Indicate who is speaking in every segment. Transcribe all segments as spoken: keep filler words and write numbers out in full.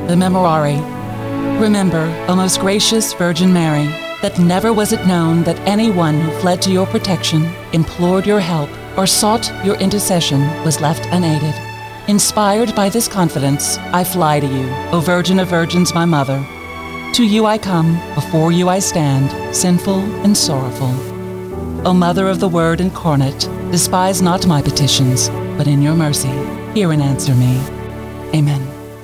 Speaker 1: the Memorare. Remember, O most gracious Virgin Mary, that never was it known that anyone who fled to your protection, implored your help, or sought your intercession was left unaided. Inspired by this confidence, I fly to you, O Virgin of Virgins, my Mother. To you I come, before you I stand, sinful and sorrowful. O Mother of the Word incarnate, despise not my petitions, but in your mercy, hear and answer me. Amen.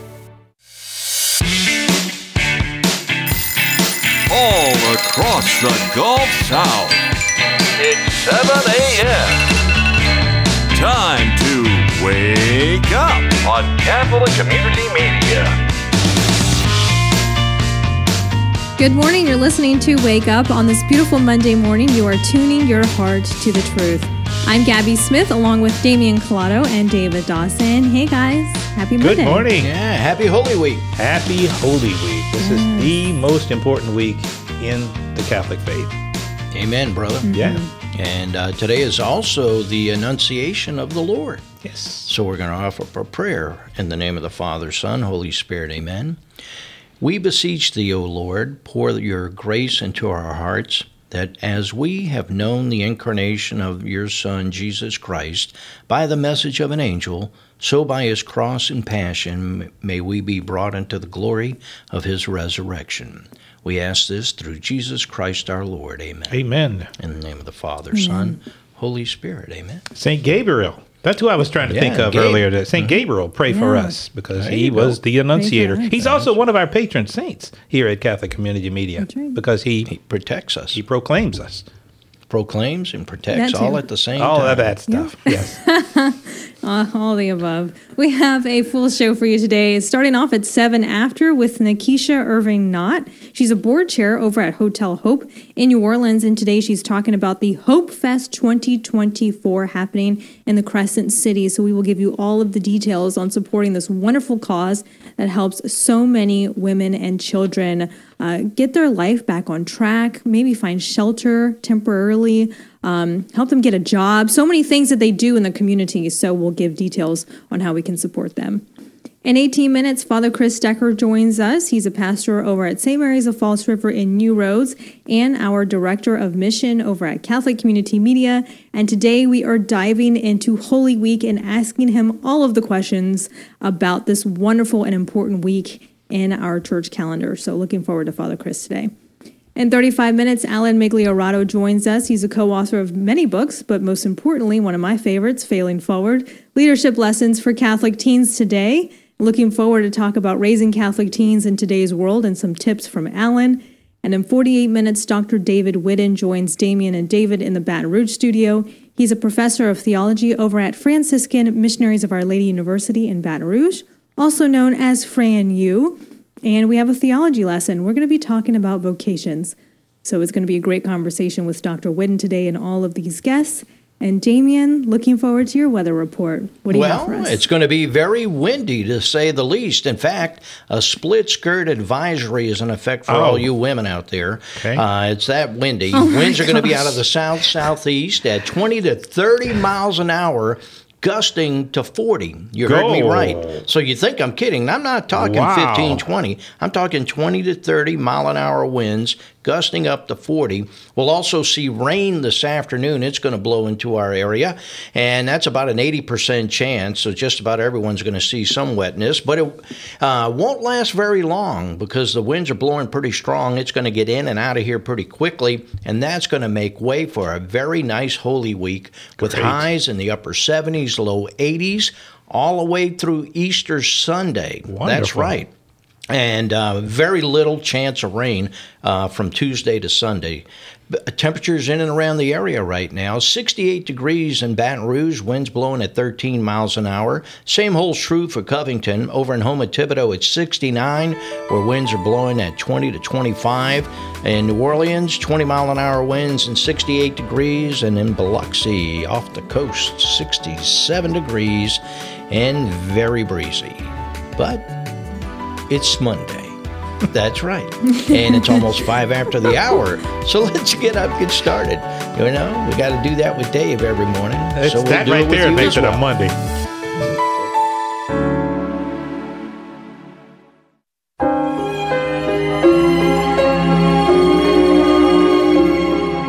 Speaker 2: All across the Gulf South, it's seven a.m. Time to wake up on Catholic Community Media.
Speaker 3: Good morning. You're listening to Wake Up. On this beautiful Monday morning, you are tuning your heart to the truth. I'm Gabby Smith, along with Damian Collado and David Dawson. Hey, guys. Happy Monday.
Speaker 4: Good morning.
Speaker 5: Yeah, happy Holy Week.
Speaker 4: Happy Holy Week. This
Speaker 3: yes.
Speaker 4: is the most important week in the Catholic faith.
Speaker 5: Amen, brother.
Speaker 3: Mm-hmm.
Speaker 4: Yeah.
Speaker 5: And uh, today is also the Annunciation of the Lord.
Speaker 4: Yes.
Speaker 5: So we're going to offer up a prayer in the name of the Father, Son, Holy Spirit. Amen. We beseech thee, O Lord, pour your grace into our hearts, that as we have known the incarnation of your Son, Jesus Christ, by the message of an angel, so by his cross and passion may we be brought into the glory of his resurrection. We ask this through Jesus Christ our Lord. Amen.
Speaker 4: Amen.
Speaker 5: In the name of the Father,
Speaker 3: Amen.
Speaker 5: Son, Holy Spirit. Amen.
Speaker 4: Saint Gabriel. That's who I was trying to
Speaker 5: Yeah,
Speaker 4: think of
Speaker 5: Gabe.
Speaker 4: earlier. That Saint
Speaker 5: Mhm.
Speaker 4: Gabriel, pray
Speaker 3: Yeah.
Speaker 4: for us, because
Speaker 5: There
Speaker 4: he
Speaker 5: you
Speaker 4: was
Speaker 5: go.
Speaker 4: the Annunciator.
Speaker 3: Pray for us.
Speaker 4: He's also one of our patron saints here at Catholic Community Media,
Speaker 3: That's right.
Speaker 4: because he
Speaker 5: He protects us,
Speaker 4: he proclaims us.
Speaker 5: proclaims and protects
Speaker 3: That too.
Speaker 5: all at the same
Speaker 4: All
Speaker 5: time.
Speaker 4: of that stuff. Yes.
Speaker 3: Uh, all the above. We have a full show for you today, starting off at seven after with Nikisha Irving Knott. She's a board chair over at Hotel Hope in New Orleans, and today she's talking about the Hope Fest twenty twenty-four happening in the Crescent City. So we will give you all of the details on supporting this wonderful cause that helps so many women and children uh, get their life back on track, maybe find shelter temporarily, um, help them get a job, so many things that they do in the community. So we'll give details on how we can support them. In eighteen minutes, Father Chris Decker joins us. He's a pastor over at Saint Mary's of Falls River in New Roads and our director of mission over at Catholic Community Media. And today we are diving into Holy Week and asking him all of the questions about this wonderful and important week in our church calendar. So looking forward to Father Chris today. In thirty-five minutes, Alan Migliorato joins us. He's a co-author of many books, but most importantly, one of my favorites, Failing Forward, Leadership Lessons for Catholic Teens Today. Looking forward to talk about raising Catholic teens in today's world and some tips from Alan. And in forty-eight minutes, Doctor David Whitten joins Damian and David in the Baton Rouge studio. He's a professor of theology over at Franciscan Missionaries of Our Lady University in Baton Rouge, also known as Fran U. And we have a theology lesson. We're going to be talking about vocations. So it's going to be a great conversation with Doctor Whitten today and all of these guests. And Damian, looking forward to your weather report. What do you
Speaker 5: well,
Speaker 3: have for us?
Speaker 5: It's going to be very windy, to say the least. In fact, a split-skirt advisory is in effect for
Speaker 4: Oh.
Speaker 5: all you women out there.
Speaker 4: Okay.
Speaker 5: Uh, it's that windy.
Speaker 3: Oh my
Speaker 5: Winds are going to be
Speaker 3: gosh.
Speaker 5: out of the south-southeast at twenty to thirty miles an hour, gusting to forty. You heard me
Speaker 4: Go.
Speaker 5: right. So you think I'm kidding. I'm not talking
Speaker 4: Wow.
Speaker 5: fifteen, twenty. I'm talking twenty to thirty mile an hour winds, gusting up to forty. We'll also see rain this afternoon. It's going to blow into our area, and that's about an eighty percent chance, so just about everyone's going to see some wetness. But it uh, won't last very long because the winds are blowing pretty strong. It's going to get in and out of here pretty quickly, and that's going to make way for a very nice Holy Week with
Speaker 4: Great.
Speaker 5: highs in the upper seventies, low eighties, all the way through Easter Sunday. That's
Speaker 4: Wonderful.
Speaker 5: right. And uh, very little chance of rain uh, from Tuesday to Sunday. B- Temperatures in and around the area right now, sixty-eight degrees in Baton Rouge, winds blowing at thirteen miles an hour. Same holds true for Covington. Over in Houma Thibodeau, it's sixty-nine, where winds are blowing at twenty to twenty-five. In New Orleans, twenty mile an hour winds and sixty-eight degrees. And in Biloxi, off the coast, sixty-seven degrees and very breezy. But it's Monday. That's right. And it's almost five after the hour. So let's get up, get started. You know, we got to do that with Dave every morning.
Speaker 4: It's
Speaker 5: so we'll
Speaker 4: that
Speaker 5: do
Speaker 4: right
Speaker 5: it with
Speaker 4: there
Speaker 5: you
Speaker 4: makes
Speaker 5: as
Speaker 4: it a
Speaker 5: well.
Speaker 4: Monday.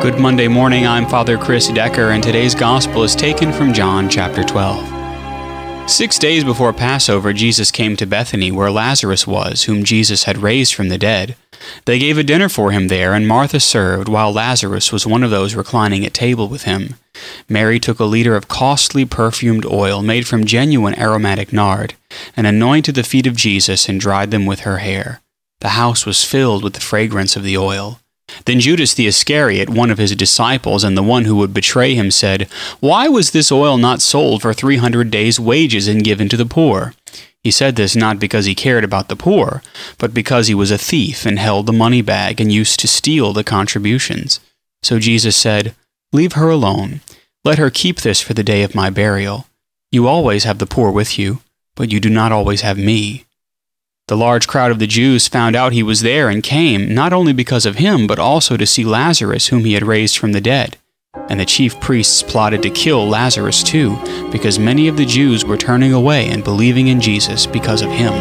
Speaker 6: Good Monday morning, I'm Father Chris Decker, and today's Gospel is taken from John chapter twelve. Six days before Passover, Jesus came to Bethany, where Lazarus was, whom Jesus had raised from the dead. They gave a dinner for him there, and Martha served, while Lazarus was one of those reclining at table with him. Mary took a liter of costly perfumed oil made from genuine aromatic nard, and anointed the feet of Jesus and dried them with her hair. The house was filled with the fragrance of the oil. Then Judas the Iscariot, one of his disciples and the one who would betray him, said, "Why was this oil not sold for three hundred days' wages and given to the poor?" He said this not because he cared about the poor, but because he was a thief and held the money bag and used to steal the contributions. So Jesus said, "Leave her alone. Let her keep this for the day of my burial. You always have the poor with you, but you do not always have me." The large crowd of the Jews found out he was there and came, not only because of him, but also to see Lazarus, whom he had raised from the dead. And the chief priests plotted to kill Lazarus too, because many of the Jews were turning away and believing in Jesus because of him.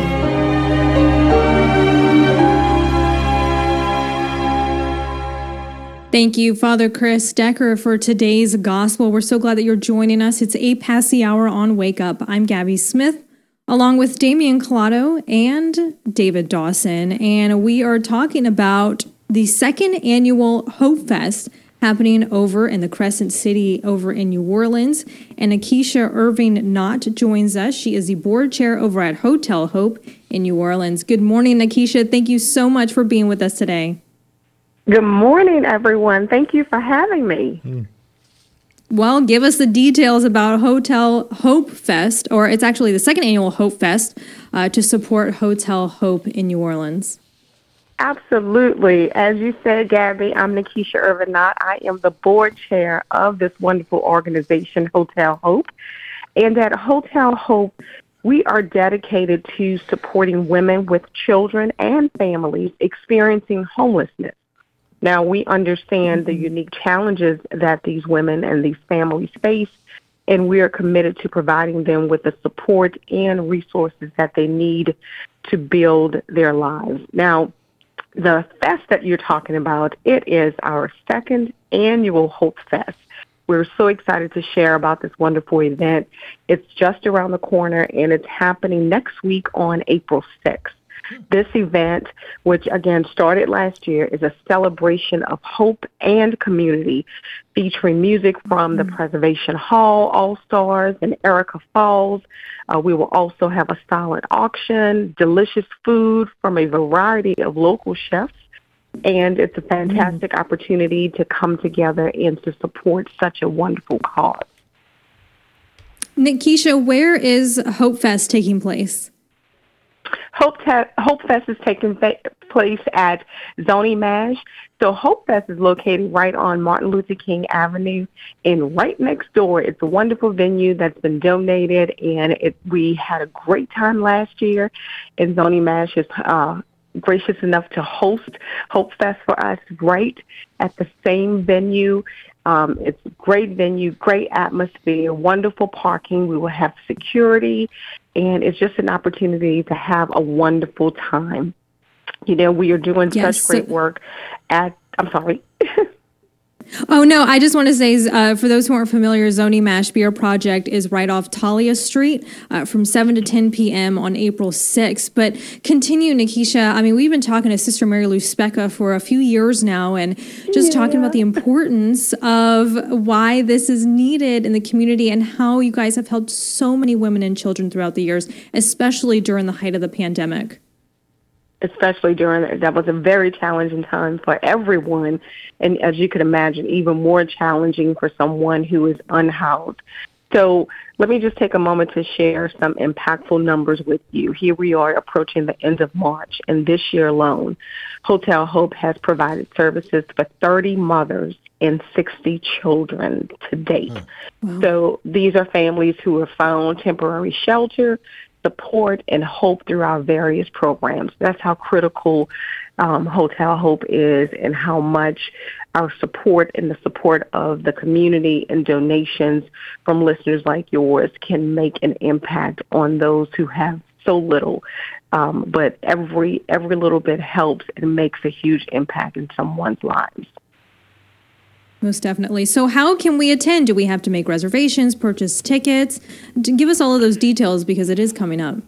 Speaker 3: Thank you, Father Chris Decker, for today's Gospel. We're so glad that you're joining us. It's eight past the hour on Wake Up. I'm Gabby Smith, along with Damian Collado and David Dawson, and we are talking about the second annual Hope Fest happening over in the Crescent City over in New Orleans. And Akeisha Irving Knott joins us. She is the board chair over at Hotel Hope in New Orleans. Good morning, Akeisha. Thank you so much for being with us today.
Speaker 7: Good morning, everyone. Thank you for having me.
Speaker 4: Mm.
Speaker 3: Well, give us the details about Hotel Hope Fest, or it's actually the second annual Hope Fest uh, to support Hotel Hope in New Orleans.
Speaker 7: Absolutely. As you said, Gabby, I'm Nikisha Irvin Knott. I am the board chair of this wonderful organization, Hotel Hope. And at Hotel Hope, we are dedicated to supporting women with children and families experiencing homelessness. Now, we understand the unique challenges that these women and these families face, and we are committed to providing them with the support and resources that they need to build their lives. Now, the fest that you're talking about, it is our second annual Hope Fest. We're so excited to share about this wonderful event. It's just around the corner, and it's happening next week on April sixth. This event, which again started last year, is a celebration of hope and community, featuring music from the Preservation Hall All-Stars and Erica Falls. Uh, we will also have a silent auction, delicious food from a variety of local chefs, and it's a fantastic mm. opportunity to come together and to support such a wonderful cause.
Speaker 3: Nikisha, where is Hope Fest taking place?
Speaker 7: Hope, Te- Hope Fest is taking fa- place at Zoni Mash. So Hope Fest is located right on Martin Luther King Avenue, and right next door, it's a wonderful venue that's been donated, and it, we had a great time last year, and Zoni Mash is uh, gracious enough to host Hope Fest for us right at the same venue. Um, it's a great venue, great atmosphere, wonderful parking. We will have security, and it's just an opportunity to have a wonderful time. You know, we are doing
Speaker 3: yes,
Speaker 7: such great
Speaker 3: so-
Speaker 7: work at, I'm sorry.
Speaker 3: Oh, no, I just want to say, uh, for those who aren't familiar, Zoni Mash Beer Project is right off Talia Street uh, from seven to ten p.m. on April sixth. But continue, Nikisha. I mean, we've been talking to Sister Mary Lou Specca for a few years now, and just yeah. talking about the importance of why this is needed in the community and how you guys have helped so many women and children throughout the years, especially during the height of the pandemic.
Speaker 7: Especially during, that was a very challenging time for everyone. And as you can imagine, even more challenging for someone who is unhoused. So let me just take a moment to share some impactful numbers with you. Here we are approaching the end of March, and this year alone, Hotel Hope has provided services for thirty mothers and sixty children to date. Wow. So these are families who have found temporary shelter, support, and hope through our various programs. That's how critical um, Hotel Hope is, and how much our support and the support of the community and donations from listeners like yours can make an impact on those who have so little. Um, but every every little bit helps and makes a huge impact in someone's lives.
Speaker 3: Most definitely. So how can we attend? Do we have to make reservations, purchase tickets? D- Give us all of those details because it is coming up.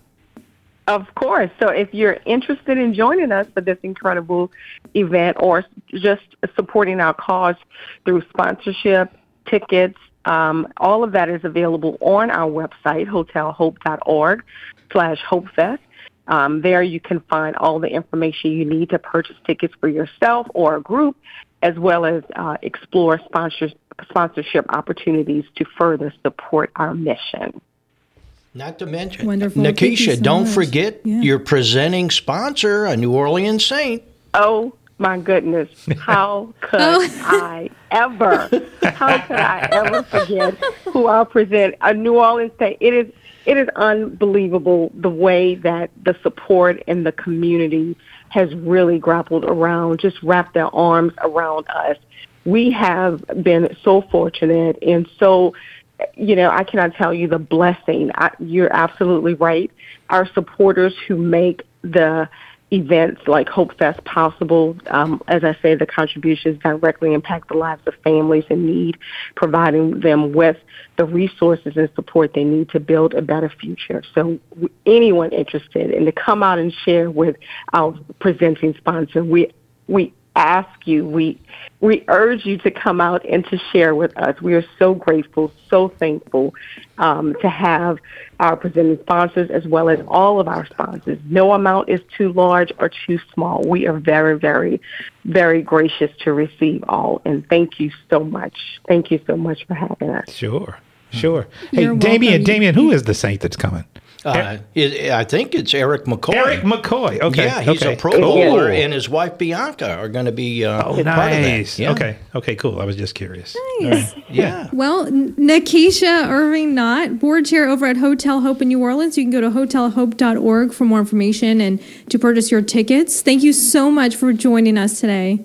Speaker 7: Of course. So if you're interested in joining us for this incredible event or just supporting our cause through sponsorship, tickets, um, all of that is available on our website, hotelhope.org slash hopefest. Um, there you can find all the information you need to purchase tickets for yourself or a group, as well as uh, explore sponsors, sponsorship opportunities to further support our mission.
Speaker 5: Not to mention,
Speaker 3: Wonderful. Thank you
Speaker 5: Nikisha,
Speaker 3: so
Speaker 5: don't
Speaker 3: much.
Speaker 5: forget
Speaker 3: Yeah.
Speaker 5: your presenting sponsor, a New Orleans Saint.
Speaker 7: Oh, my goodness. How could
Speaker 3: Oh.
Speaker 7: I ever, how could I ever forget who I'll present? A New Orleans Saint. It is, it is unbelievable the way that the support in the community has really grappled around, just wrapped their arms around us. We have been so fortunate and so, you know, I cannot tell you the blessing. I, you're absolutely right. Our supporters who make the events like Hope Fest possible, um, as I say, the contributions directly impact the lives of families in need, providing them with the resources and support they need to build a better future. So w- anyone interested in to come out and share with our presenting sponsor, we we ask you, we we urge you to come out and to share with us. We are so grateful, so thankful um, to have our presenting sponsors as well as all of our sponsors. No amount is too large or too small. We are very, very, very gracious to receive all. And thank you so much. Thank you so much for having us.
Speaker 4: Sure, sure. Hey,
Speaker 3: You're
Speaker 4: Damien,
Speaker 3: welcome.
Speaker 4: Damien, who is the saint that's coming?
Speaker 5: Uh, it, I think it's Eric McCoy.
Speaker 4: Eric McCoy. Okay.
Speaker 5: Yeah, he's
Speaker 4: okay.
Speaker 5: a pro bowler,
Speaker 7: Oh.
Speaker 5: and his wife Bianca are going to be uh,
Speaker 4: Oh,
Speaker 5: part
Speaker 4: nice.
Speaker 5: of that. Yeah.
Speaker 4: Okay. Okay, cool. I was just curious.
Speaker 3: Nice.
Speaker 5: Yeah.
Speaker 3: Well, N- Nikisha Irving Knott, board chair over at Hotel Hope in New Orleans. You can go to hotel hope dot org for more information and to purchase your tickets. Thank you so much for joining us today.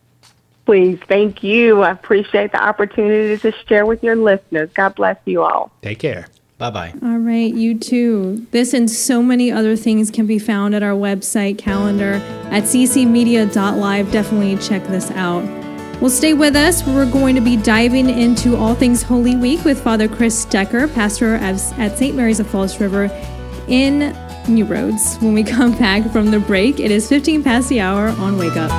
Speaker 7: Please, thank you. I appreciate the opportunity to share with your listeners. God bless you all.
Speaker 4: Take care.
Speaker 5: Bye-bye.
Speaker 3: All right, you too. This and so many other things can be found at our website calendar at c c media dot live. Definitely check this out. Well, stay with us. We're going to be diving into all things Holy Week with Father Chris Decker, pastor at Saint Mary's of Falls River in New Roads. When we come back from the break, it is fifteen past the hour on Wake Up.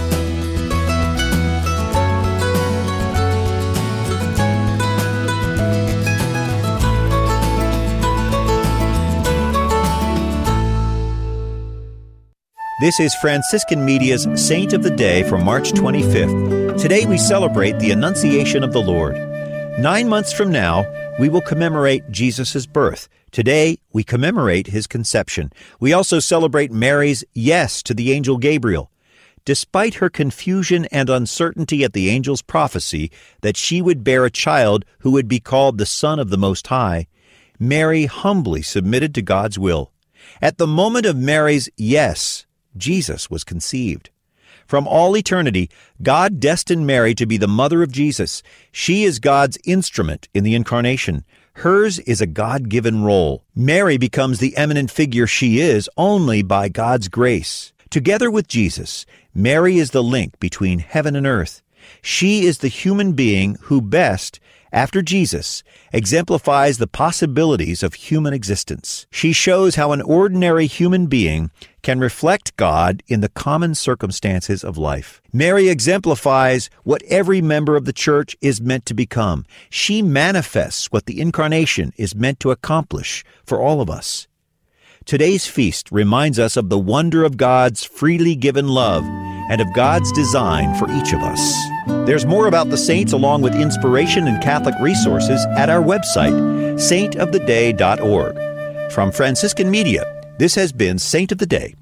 Speaker 8: This is Franciscan Media's Saint of the Day for March twenty-fifth. Today we celebrate the Annunciation of the Lord. Nine months from now, we will commemorate Jesus' birth. Today, we commemorate his conception. We also celebrate Mary's yes to the angel Gabriel. Despite her confusion and uncertainty at the angel's prophecy that she would bear a child who would be called the Son of the Most High, Mary humbly submitted to God's will. At the moment of Mary's yes, Jesus was conceived. From all eternity, God destined Mary to be the mother of Jesus. She is God's instrument in the incarnation. Hers is a God-given role. Mary becomes the eminent figure she is only by God's grace. Together with Jesus, Mary is the link between heaven and earth. She is the human being who best, after Jesus, exemplifies the possibilities of human existence. She shows how an ordinary human being can reflect God in the common circumstances of life. Mary exemplifies what every member of the Church is meant to become. She manifests what the Incarnation is meant to accomplish for all of us. Today's feast reminds us of the wonder of God's freely given love and of God's design for each of us. There's more about the saints along with inspiration and Catholic resources at our website, saint of the day dot org. From Franciscan Media, this has been Saint of the Day.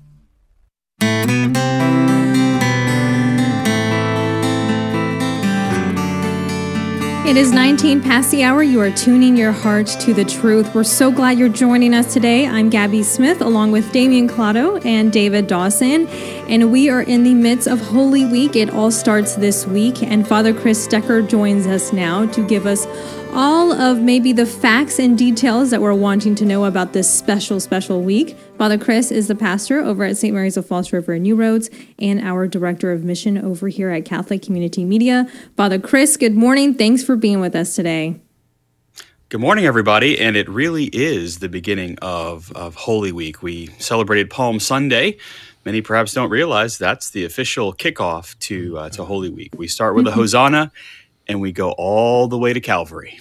Speaker 3: It is nineteen past the hour. You are tuning your heart to the truth. We're so glad you're joining us today. I'm Gabby Smith along with Damien Clado and David Dawson. And we are in the midst of Holy Week. It all starts this week. And Father Chris Decker joins us now to give us all of maybe the facts and details that we're wanting to know about this special, special week. Father Chris is the pastor over at Saint Mary's of Falls River and New Roads and our director of mission over here at Catholic Community Media. Father Chris, good morning. Thanks for being with us today.
Speaker 9: Good morning, everybody, and it really is the beginning of, of Holy Week. We celebrated Palm Sunday. Many perhaps don't realize that's the official kickoff to uh, to Holy Week. We start with a Hosanna, and we go all the way to Calvary.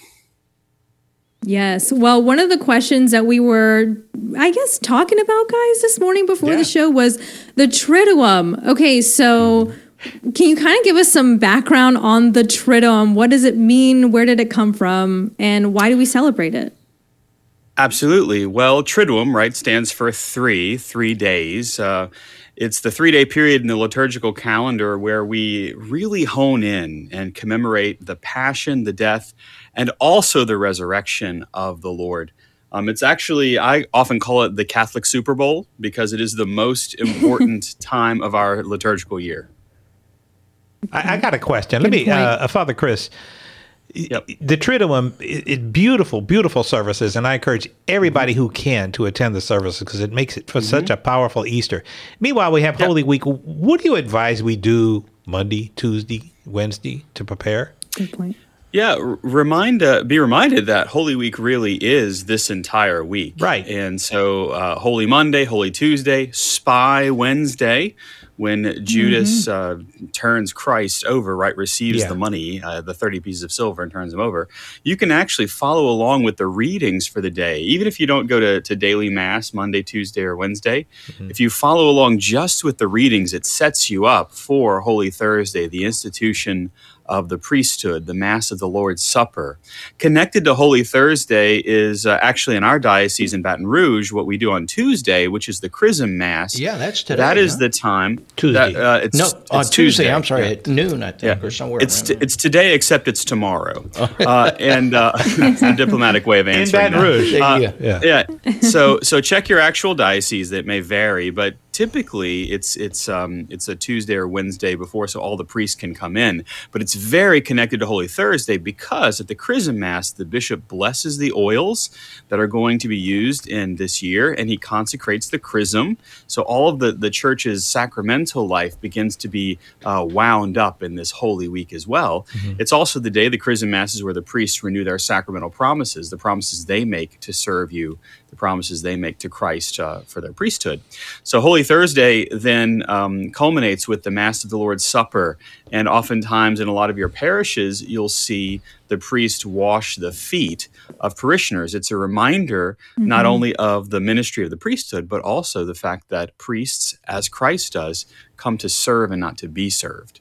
Speaker 3: Yes. Well, one of the questions that we were, I guess, talking about, guys, this morning before
Speaker 9: Yeah.
Speaker 3: the show was the Triduum. Okay, so can you kind of give us some background on the Triduum? What does it mean? Where did it come from? And why do we celebrate it?
Speaker 9: Absolutely. Well, Triduum, right, stands for three, three days. Uh, it's the three-day period in the liturgical calendar where we really hone in and commemorate the passion, the death, and also the resurrection of the Lord. Um, it's actually, I often call it the Catholic Super Bowl because it is the most important time of our liturgical year.
Speaker 4: I, I got a question.
Speaker 3: Good
Speaker 4: Let me,
Speaker 3: point.
Speaker 4: uh, Father Chris.
Speaker 9: Yep.
Speaker 4: The Triduum, it, it beautiful, beautiful services, and I encourage everybody who can to attend the services because it makes it for
Speaker 9: Mm-hmm.
Speaker 4: such a powerful Easter. Meanwhile, we have
Speaker 9: Yep.
Speaker 4: Holy Week. What do you advise we do Monday, Tuesday, Wednesday to prepare?
Speaker 3: Good point.
Speaker 9: Yeah, r- remind uh, be reminded that Holy Week really is this entire week.
Speaker 4: Right.
Speaker 9: And so uh, Holy Monday, Holy Tuesday, Spy Wednesday, when Judas uh, turns Christ over, right, receives
Speaker 4: Yeah.
Speaker 9: the money, uh, the thirty pieces of silver, and turns them over. You can actually follow along with the readings for the day. Even if you don't go to, to daily Mass Monday, Tuesday, or Wednesday, if you follow along just with the readings, it sets you up for Holy Thursday, the institution of the priesthood, the Mass of the Lord's Supper. Connected to Holy Thursday is uh, actually in our diocese in Baton Rouge, what we do on Tuesday, which is the Chrism Mass.
Speaker 5: Yeah, that's today.
Speaker 9: That is
Speaker 5: huh?
Speaker 9: the time.
Speaker 4: Tuesday.
Speaker 9: That, uh, it's,
Speaker 5: No,
Speaker 9: it's
Speaker 5: on Tuesday. I'm sorry,
Speaker 9: Yeah.
Speaker 5: at noon, I think,
Speaker 9: Yeah.
Speaker 5: or somewhere.
Speaker 9: It's
Speaker 5: around
Speaker 9: t-
Speaker 5: there.
Speaker 9: it's today, except it's tomorrow. Uh, and uh, it's a diplomatic way of
Speaker 4: In
Speaker 9: answering
Speaker 4: Baton
Speaker 9: that.
Speaker 4: Rouge.
Speaker 5: There
Speaker 9: Uh,
Speaker 5: you go.
Speaker 4: Yeah.
Speaker 9: yeah. So so check your actual diocese. That may vary, but typically it's it's um it's a Tuesday or Wednesday before, so all the priests can come in. But it's very connected to Holy Thursday because at the Chrism Mass, the bishop blesses the oils that are going to be used in this year, and he consecrates the chrism. So all of the the church's sacramental life begins to be uh, wound up in this Holy Week as well. It's also the day, the Chrism Mass, is where the priests renew their sacramental promises, the promises they make to serve you, the promises they make to Christ uh, for their priesthood. So Holy Thursday then um, culminates with the Mass of the Lord's Supper, and oftentimes in a lot of your parishes, you'll see the priest wash the feet of parishioners. It's a reminder not only of the ministry of the priesthood, but also the fact that priests, as Christ does, come to serve and not to be served.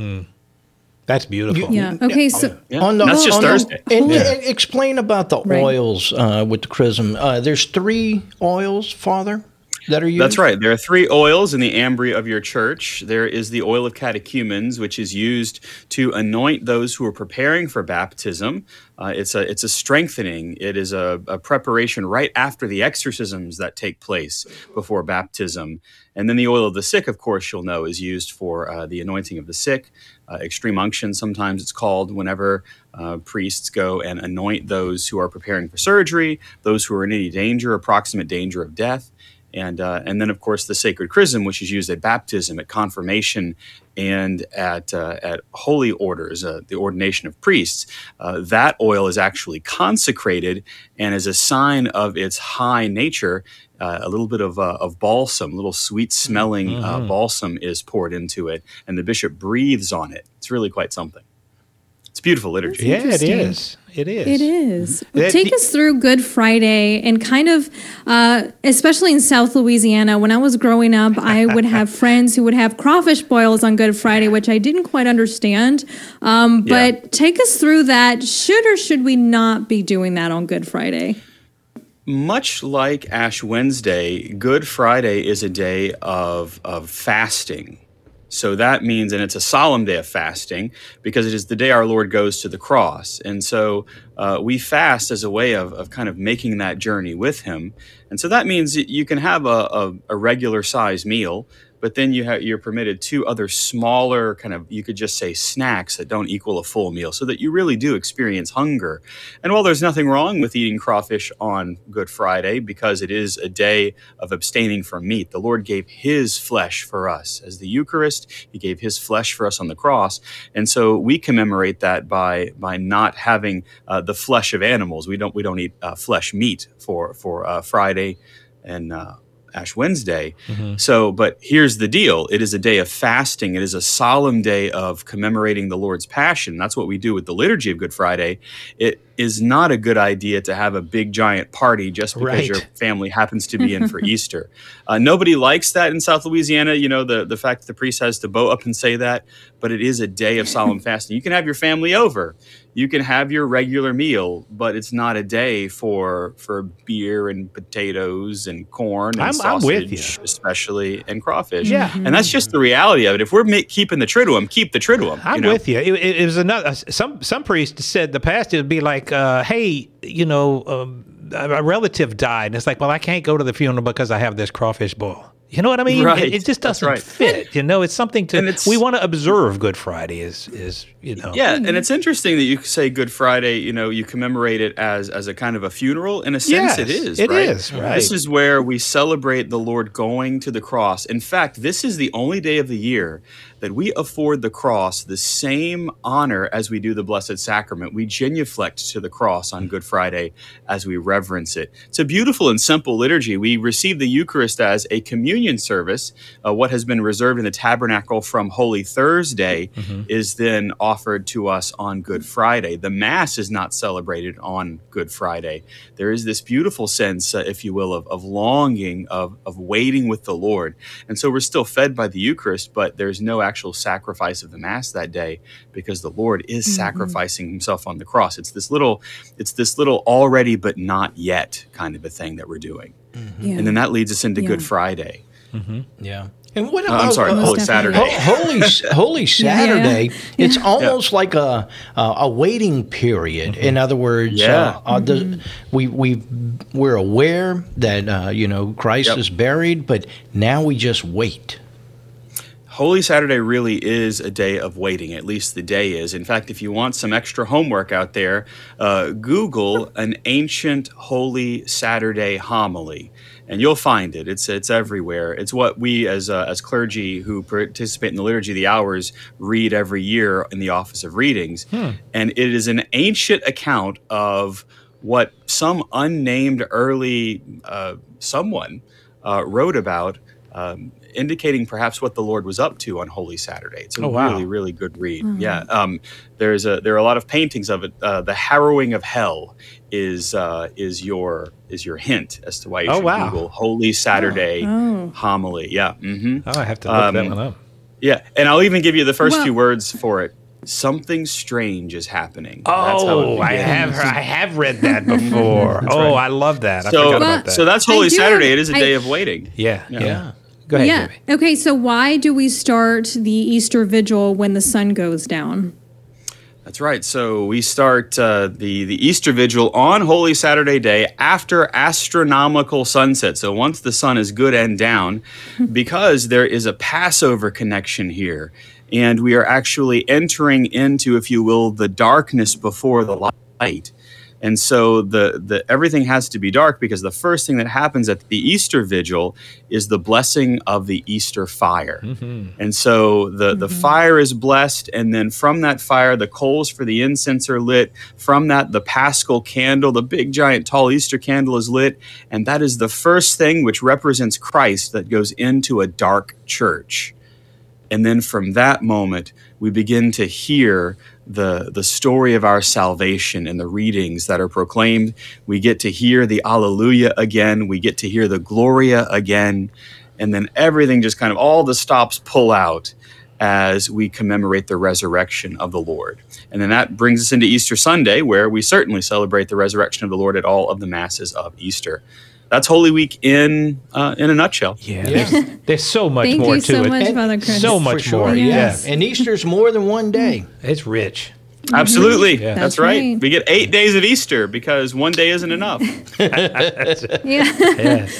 Speaker 4: That's beautiful.
Speaker 3: Yeah. Okay. So
Speaker 9: Yeah.
Speaker 5: On the-
Speaker 9: That's just
Speaker 5: on the-
Speaker 9: Thursday.
Speaker 5: and
Speaker 3: Yeah.
Speaker 5: uh, explain about the
Speaker 3: Right.
Speaker 5: oils uh, with the chrism. Uh, there's three oils, Father, that are used.
Speaker 9: That's right. There are three oils in the ambry of your church. There is the oil of catechumens, which is used to anoint those who are preparing for baptism. Uh, it's a it's a strengthening. It is a, a preparation right after the exorcisms that take place before baptism. And then the oil of the sick, of course, you'll know, is used for uh, the anointing of the sick. Uh, extreme unction, sometimes it's called, whenever uh, priests go and anoint those who are preparing for surgery, those who are in any danger, approximate danger of death. And uh, and then, of course, the sacred chrism, which is used at baptism, at confirmation, and at uh, at holy orders, uh, the ordination of priests. Uh, that oil is actually consecrated, and as a sign of its high nature, uh, a little bit of uh, of balsam, a little sweet-smelling uh, balsam is poured into it, and the bishop breathes on it. It's really quite something. It's beautiful liturgy.
Speaker 4: Yeah, it
Speaker 3: Interesting.
Speaker 4: is. It is.
Speaker 3: It is.
Speaker 4: That-
Speaker 3: Take
Speaker 4: the-
Speaker 3: us through Good Friday and kind of, uh, especially in South Louisiana, when I was growing up, I would have friends who would have crawfish boils on Good Friday, which I didn't quite understand. Um, but
Speaker 9: Yeah.
Speaker 3: take us through that. Should or should we not be doing that on Good Friday?
Speaker 9: Much like Ash Wednesday, Good Friday is a day of, of fasting. So that means, and it's a solemn day of fasting because it is the day our Lord goes to the cross. And so uh, we fast as a way of, of kind of making that journey with him. And so that means that you can have a, a, a regular size meal, but then you have you're permitted two other smaller kind of, you could just say, snacks that don't equal a full meal, so that you really do experience hunger. And while there's nothing wrong with eating crawfish on Good Friday, because it is a day of abstaining from meat, the Lord gave his flesh for us as the Eucharist. He gave his flesh for us on the cross, and so we commemorate that by by not having uh, the flesh of animals. We don't we don't eat uh, flesh meat for for uh, Friday and uh, Ash Wednesday. Mm-hmm. So, but here's the deal. It is a day of fasting. It is a solemn day of commemorating the Lord's Passion. That's what we do with the liturgy of Good Friday. It is not a good idea to have a big giant party just because
Speaker 4: right.
Speaker 9: your family happens to be in for Easter. Uh, nobody likes that in South Louisiana, you know, the, the fact that the priest has to bow up and say that, but it is a day of solemn fasting. You can have your family over. You can have your regular meal, but it's not a day for for beer and potatoes and corn and
Speaker 4: I'm,
Speaker 9: sausage,
Speaker 4: I'm with you.
Speaker 9: especially, and crawfish.
Speaker 4: Yeah.
Speaker 9: And that's just the reality of it. If we're ma- keeping the Triduum, keep the Triduum.
Speaker 4: I'm
Speaker 9: you know?
Speaker 4: with you. It, it, it was another. Some some priest said the pastor would be like, uh, "Hey, you know, um, a relative died," and it's like, "Well, I can't go to the funeral because I have this crawfish boil." You know what I mean?
Speaker 9: Right.
Speaker 4: It, it just
Speaker 9: That's
Speaker 4: doesn't
Speaker 9: right.
Speaker 4: fit. You know, it's something to.
Speaker 9: And it's-
Speaker 4: we want to observe Good Friday. Is is you know?
Speaker 9: Yeah, and it's interesting that you say Good Friday, you know, you commemorate it as as a kind of a funeral. In a sense,
Speaker 4: Yes,
Speaker 9: it is,
Speaker 4: it
Speaker 9: right?
Speaker 4: is, right.
Speaker 9: This is where we celebrate the Lord going to the cross. In fact, this is the only day of the year that we afford the cross the same honor as we do the Blessed Sacrament. We genuflect to the cross on Good Friday as we reverence it. It's a beautiful and simple liturgy. We receive the Eucharist as a communion service. Uh, what has been reserved in the tabernacle from Holy Thursday mm-hmm. is then offered to us on Good Friday. The Mass is not celebrated on Good Friday. There is this beautiful sense, uh, if you will, of, of longing, of, of waiting with the Lord. And so we're still fed by the Eucharist, but there's no actual sacrifice of the Mass that day because the Lord is mm-hmm. sacrificing himself on the cross. It's this little, it's this little already but not yet kind of a thing that we're doing. Mm-hmm. Yeah. And then that leads us into yeah. Good Friday.
Speaker 5: Mm-hmm. Yeah. And what
Speaker 9: about, uh, I'm sorry,
Speaker 5: uh,
Speaker 9: Holy Saturday.
Speaker 5: Holy Holy Saturday.
Speaker 3: Yeah.
Speaker 5: It's almost yeah. like a uh, a waiting period. Mm-hmm. In other words,
Speaker 9: yeah.
Speaker 5: uh, uh,
Speaker 3: mm-hmm.
Speaker 5: the, we we we're aware that uh, you know Christ yep. is buried, but now we just wait.
Speaker 9: Holy Saturday really is a day of waiting, at least the day is. In fact, if you want some extra homework out there, uh, Google an ancient Holy Saturday homily, and you'll find it. It's it's everywhere. It's what we as uh, as clergy who participate in the Liturgy of the Hours read every year in the Office of Readings. Hmm. And it is an ancient account of what some unnamed early uh, someone uh, wrote about, um, indicating perhaps what the Lord was up to on Holy Saturday. It's a oh, wow. really, really good read. Mm-hmm. Yeah, um, there's a there are a lot of paintings of it. Uh, the Harrowing of Hell is uh, is your is your hint as to why you
Speaker 4: oh,
Speaker 9: should
Speaker 4: wow.
Speaker 9: Google Holy Saturday
Speaker 3: oh.
Speaker 9: homily. Yeah. Mm-hmm.
Speaker 4: Oh, I have to look um, that one up.
Speaker 9: Yeah, and I'll even give you the first
Speaker 3: well,
Speaker 9: few words for it. Something strange is happening.
Speaker 4: Oh, I have I have read that before.
Speaker 9: That's
Speaker 4: oh,
Speaker 9: right.
Speaker 4: I love that. I
Speaker 9: so,
Speaker 4: forgot about that.
Speaker 9: So that's Holy Saturday.
Speaker 3: Have,
Speaker 9: it is a
Speaker 3: I,
Speaker 9: day of waiting.
Speaker 4: Yeah, yeah.
Speaker 9: yeah.
Speaker 4: Go ahead,
Speaker 3: yeah.
Speaker 4: Jamie.
Speaker 3: Okay, so why do we start the Easter Vigil when the sun goes down?
Speaker 9: That's right. So we start uh, the, the Easter Vigil on Holy Saturday day after astronomical sunset. So once the sun is good and down, because there is a Passover connection here. And we are actually entering into, if you will, the darkness before the light. And so the, the everything has to be dark because the first thing that happens at the Easter Vigil is the blessing of the Easter fire. Mm-hmm. And so the, mm-hmm. the fire is blessed, and then from that fire, the coals for the incense are lit. From that, the Paschal candle, the big, giant, tall Easter candle is lit. And that is the first thing which represents Christ that goes into a dark church. And then from that moment, we begin to hear the, the story of our salvation and the readings that are proclaimed. We get to hear the Alleluia again. We get to hear the Gloria again. And then everything just kind of, all the stops pull out as we commemorate the resurrection of the Lord. And then that brings us into Easter Sunday, where we certainly celebrate the resurrection of the Lord at all of the Masses of Easter. That's Holy Week in uh, in a nutshell.
Speaker 4: Yeah, yeah. There's, there's so much
Speaker 3: Thank
Speaker 4: more
Speaker 3: you
Speaker 4: to
Speaker 3: so
Speaker 4: it.
Speaker 3: much, Father Chris.
Speaker 4: So much
Speaker 5: sure.
Speaker 4: more.
Speaker 3: Yes.
Speaker 4: Yeah,
Speaker 5: and Easter's more than one day.
Speaker 4: It's rich.
Speaker 9: Absolutely.
Speaker 4: Yeah.
Speaker 9: That's,
Speaker 3: That's
Speaker 9: right.
Speaker 3: right.
Speaker 9: We get eight days of Easter because one day isn't enough.
Speaker 3: Yeah.
Speaker 4: Yes.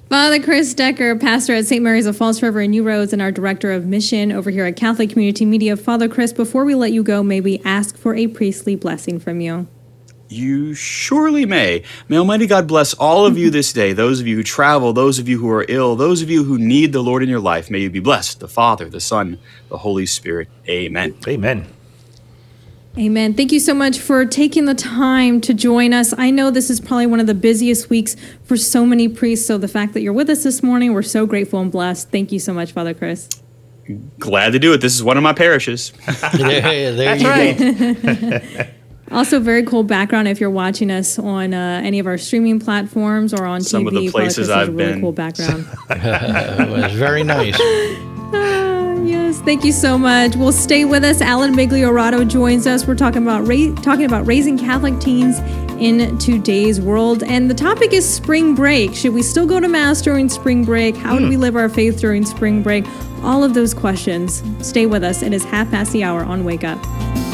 Speaker 3: Father Chris Decker, pastor at Saint Mary's of Falls River in New Roads and our director of mission over here at Catholic Community Media. Father Chris, before we let you go, may we ask for a priestly blessing from you?
Speaker 9: You surely may. May Almighty God bless all of you this day, those of you who travel, those of you who are ill, those of you who need the Lord in your life. May you be blessed, the Father, the Son, the Holy Spirit. Amen.
Speaker 4: Amen.
Speaker 3: Amen. Thank you so much for taking the time to join us. I know this is probably one of the busiest weeks for so many priests, so the fact that you're with us this morning, we're so grateful and blessed. Thank you so much, Father Chris.
Speaker 9: Glad to do it. This is one of my parishes.
Speaker 5: there, there
Speaker 4: That's
Speaker 5: you
Speaker 4: right.
Speaker 5: go.
Speaker 3: Also, very cool background if you're watching us on uh, any of our streaming platforms or on
Speaker 9: Some
Speaker 3: T V.
Speaker 9: of the places
Speaker 3: Father Chris has
Speaker 9: I've
Speaker 3: a really
Speaker 9: been.
Speaker 3: cool background.
Speaker 5: It was very nice.
Speaker 3: Ah, yes, thank you so much. Well, stay with us. Alan Migliorato joins us. We're talking about ra- talking about raising Catholic teens in today's world, and the topic is spring break. Should we still go to Mass during spring break? How mm. do we live our faith during spring break? All of those questions. Stay with us. It is half past the hour on Wake Up.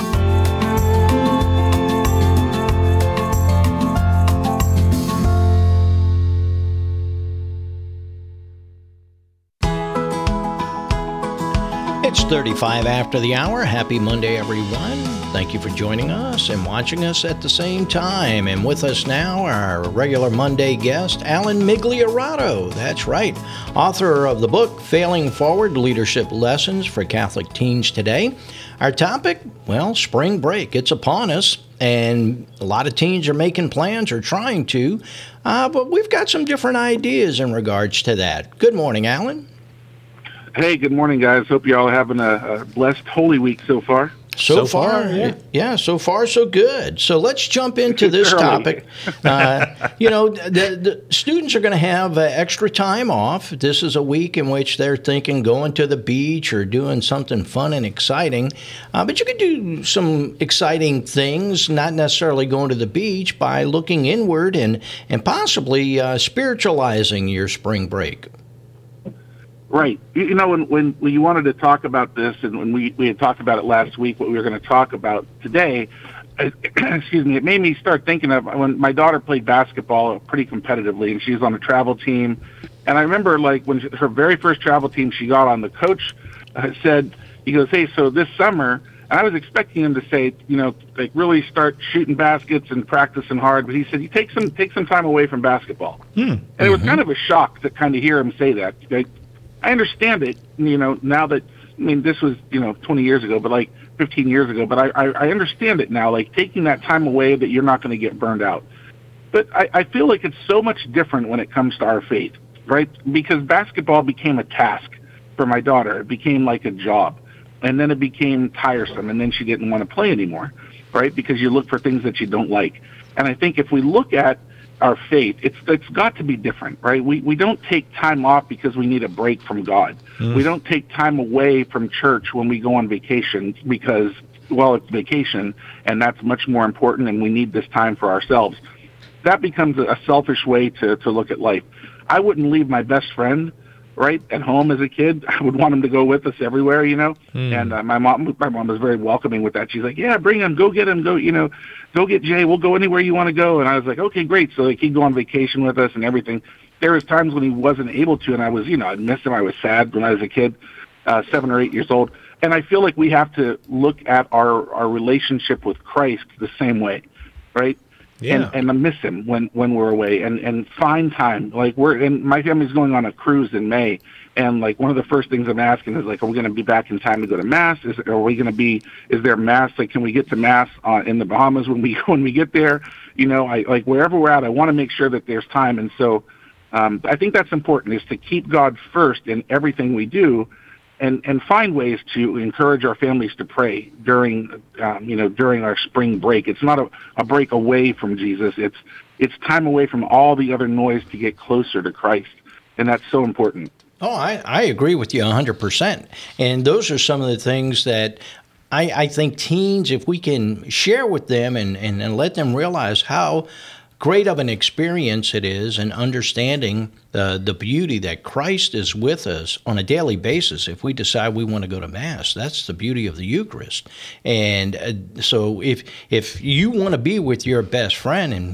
Speaker 5: It's thirty-five after the hour. Happy Monday, everyone. Thank you for joining us and watching us at the same time. And with us now, our regular Monday guest, Alan Migliorato. That's right, author of the book, Failing Forward, Leadership Lessons for Catholic Teens Today. Our topic, well, spring break. It's upon us, and a lot of teens are making plans or trying to, uh, but we've got some different ideas in regards to that. Good morning, Alan.
Speaker 10: Hey, good morning, guys. Hope you all are having a, a blessed Holy Week so far.
Speaker 5: So, so far, far yeah. yeah, so far so good. So let's jump into this topic. Uh, you know, the, the students are going to have uh, extra time off. This is a week in which they're thinking going to the beach or doing something fun and exciting. Uh, but you could do some exciting things, not necessarily going to the beach, by looking inward and, and possibly uh, spiritualizing your spring break.
Speaker 10: Right. You, you know, when, when when you wanted to talk about this, and when we, we had talked about it last week, what we were going to talk about today, uh, excuse me, it made me start thinking of when my daughter played basketball pretty competitively, and she was on a travel team. And I remember, like, when she, her very first travel team she got on, the coach uh, said, he goes, hey, so this summer, and I was expecting him to say, you know, like really start shooting baskets and practicing hard, but he said, you take some take some time away from basketball. Hmm. And mm-hmm. it was kind of a shock to kind of hear him say that. Like, I understand it, you know, now that, I mean, this was, you know, twenty years ago, but like fifteen years ago, but I, I, I understand it now, like taking that time away that you're not going to get burned out. But I, I feel like it's so much different when it comes to our faith, right? Because basketball became a task for my daughter. It became like a job. And then it became tiresome, and then she didn't want to play anymore, right? Because you look for things that you don't like. And I think if we look at our faith, it's it's got to be different, right? We we don't take time off because we need a break from God. Mm. We don't take time away from church when we go on vacation because, well, it's vacation, and that's much more important, and we need this time for ourselves. That becomes a selfish way to, to look at life. I wouldn't leave my best friend, right, at home as a kid. I would want him to go with us everywhere, you know. Mm. And uh, my mom, my mom was very welcoming with that. She's like, "Yeah, bring him. Go get him. Go, you know, go get Jay. We'll go anywhere you want to go." And I was like, "Okay, great." So like, he'd go on vacation with us and everything. There was times when he wasn't able to, and I was, you know, I'd miss him. I was sad when I was a kid, uh, seven or eight years old. And I feel like we have to look at our our relationship with Christ the same way, right? Yeah. And, and I miss him when, when we're away, and, and find time. Like we're, and my family's going on a cruise in May, and like one of the first things I'm asking is like, are we going to be back in time to go to Mass? Is are we going to be? Is there Mass? Like, can we get to Mass uh, in the Bahamas when we when we get there? You know, I like wherever we're at, I want to make sure that there's time, and so um, I think that's important, is to keep God first in everything we do. And, and find ways to encourage our families to pray during, um, you know, during our spring break. It's not a, a break away from Jesus. It's it's time away from all the other noise to get closer to Christ, and that's so important.
Speaker 5: Oh, I, I agree with you one hundred percent. And those are some of the things that I, I think teens, if we can share with them and, and, and let them realize how great of an experience it is, and understanding the the beauty that Christ is with us on a daily basis. If we decide we want to go to Mass, that's the beauty of the Eucharist. And uh, so if if you want to be with your best friend, and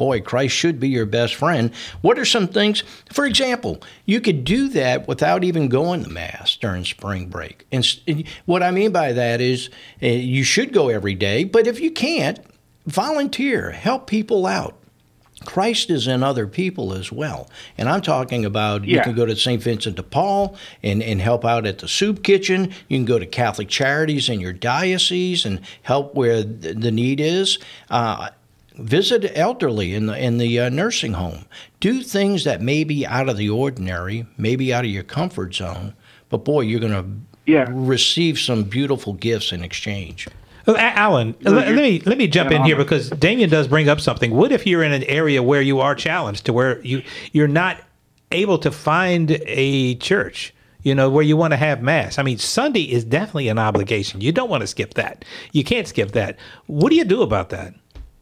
Speaker 5: boy, Christ should be your best friend. What are some things, for example, you could do that without even going to Mass during spring break. And what I mean by that is uh, you should go every day, but if you can't, volunteer, help people out. Christ is in other people as well. And I'm talking about you
Speaker 10: yeah.
Speaker 5: can go to Saint Vincent de Paul and, and help out at the soup kitchen. You can go to Catholic Charities in your diocese and help where the need is. Uh, visit elderly in the, in the uh, nursing home. Do things that may be out of the ordinary, maybe out of your comfort zone. But, boy, you're going to
Speaker 10: yeah.
Speaker 5: receive some beautiful gifts in exchange.
Speaker 4: Well, Alan,
Speaker 10: No,
Speaker 4: let,
Speaker 10: you're-
Speaker 4: let me let me jump
Speaker 10: yeah,
Speaker 4: in here
Speaker 10: I'm-
Speaker 4: because Damien does bring up something. What if you're in an area where you are challenged to where you you're not able to find a church, you know, where you want to have Mass? I mean, Sunday is definitely an obligation. You don't want to skip that. You can't skip that. What do you do about that?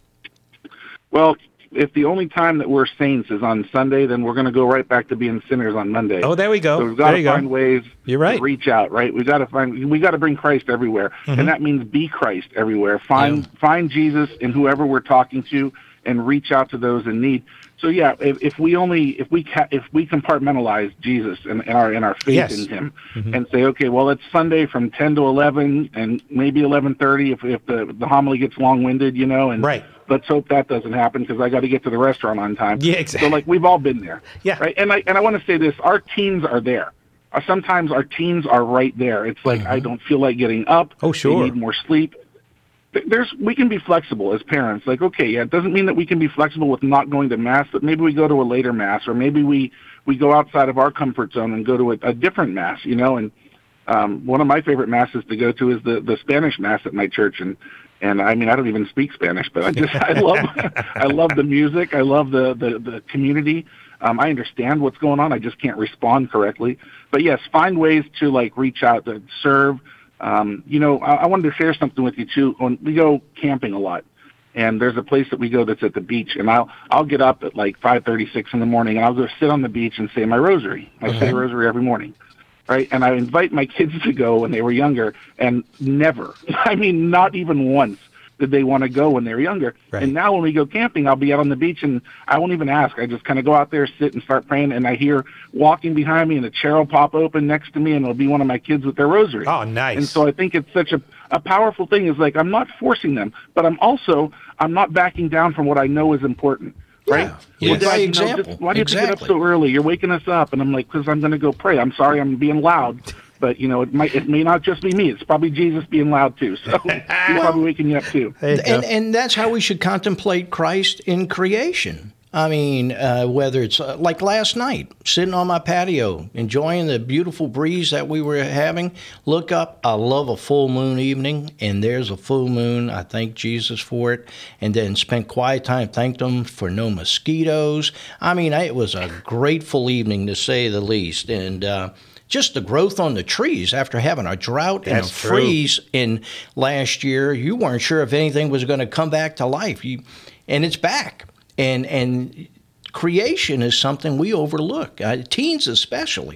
Speaker 10: Well, if the only time that we're saints is on Sunday, then we're going to go right back to being sinners on Monday.
Speaker 4: Oh, there we go.
Speaker 10: So we've got
Speaker 4: There
Speaker 10: to
Speaker 4: you go.
Speaker 10: find ways
Speaker 4: You're right.
Speaker 10: to reach out, right? We've got to find, we got to bring Christ everywhere.
Speaker 4: Mm-hmm.
Speaker 10: And that means be Christ everywhere. Find, find Jesus in whoever we're talking to and reach out to those in need. So yeah, if, if we only, if we, ca- if we compartmentalize Jesus and, and our, and our faith
Speaker 4: Yes.
Speaker 10: in him
Speaker 4: Mhm.
Speaker 10: and say, okay, well, it's Sunday from ten to eleven and maybe eleven thirty if, if the, the homily gets long-winded, you know, and
Speaker 4: Right.
Speaker 10: let's hope that doesn't happen because I got to get to the restaurant on time.
Speaker 4: Yeah, exactly.
Speaker 10: So like we've all been there.
Speaker 4: Yeah.
Speaker 10: Right. And I and I want to say this: our teens are there. Uh, sometimes our teens are right there. It's like I don't feel like getting up.
Speaker 4: Oh, sure.
Speaker 10: They need more sleep. Th- There's we can be flexible as parents. Like okay, yeah, it doesn't mean that we can be flexible with not going to Mass, but maybe we go to a later Mass, or maybe we we go outside of our comfort zone and go to a, a different Mass. You know, and um, one of my favorite Masses to go to is the the Spanish Mass at my church, and. And I mean, I don't even speak Spanish, but I just, I love, I love the music. I love the, the, the community. Um, I understand what's going on. I just can't respond correctly. But yes, find ways to like reach out to serve. Um, you know, I, I wanted to share something with you too. When we go camping a lot, and there's a place that we go that's at the beach, and I'll, I'll get up at like five thirty-six in the morning, and I'll go sit on the beach and say my rosary. I say a rosary every morning. Right, and I invite my kids to go when they were younger, and never, I mean, not even once did they want to go when they were younger.
Speaker 4: Right.
Speaker 10: And now when we go camping, I'll be out on the beach, and I won't even ask. I just kind of go out there, sit, and start praying, and I hear walking behind me, and a chair will pop open next to me, and it'll be one of my kids with their rosary.
Speaker 4: Oh, nice.
Speaker 10: And so I think it's such a, a powerful thing. Is like I'm not forcing them, but I'm also I'm not backing down from what I know is important. Right?
Speaker 5: Yeah.
Speaker 10: Well,
Speaker 5: Yeah.
Speaker 10: Dad, you know,
Speaker 5: Example.
Speaker 10: just- why do you have to get
Speaker 5: Exactly.
Speaker 10: up so early? You're waking us up. And I'm like, because I'm going to go pray. I'm sorry I'm being loud. But, you know, it might it may not just be me. It's probably Jesus being loud, too. So he's probably waking you up, too.
Speaker 4: There you go.
Speaker 5: And, and that's how we should contemplate Christ in creation. I mean, uh, whether it's uh, like last night, sitting on my patio, enjoying the beautiful breeze that we were having, look up, I love a full moon evening, and there's a full moon. I thank Jesus for it. And then spent quiet time, thanked him for no mosquitoes. I mean, it was a grateful evening, to say the least. And uh, just the growth on the trees after having a drought and a
Speaker 4: That's true.
Speaker 5: freeze in last year, you weren't sure if anything was going to come back to life. You, and it's back. And and creation is something we overlook, uh, teens especially.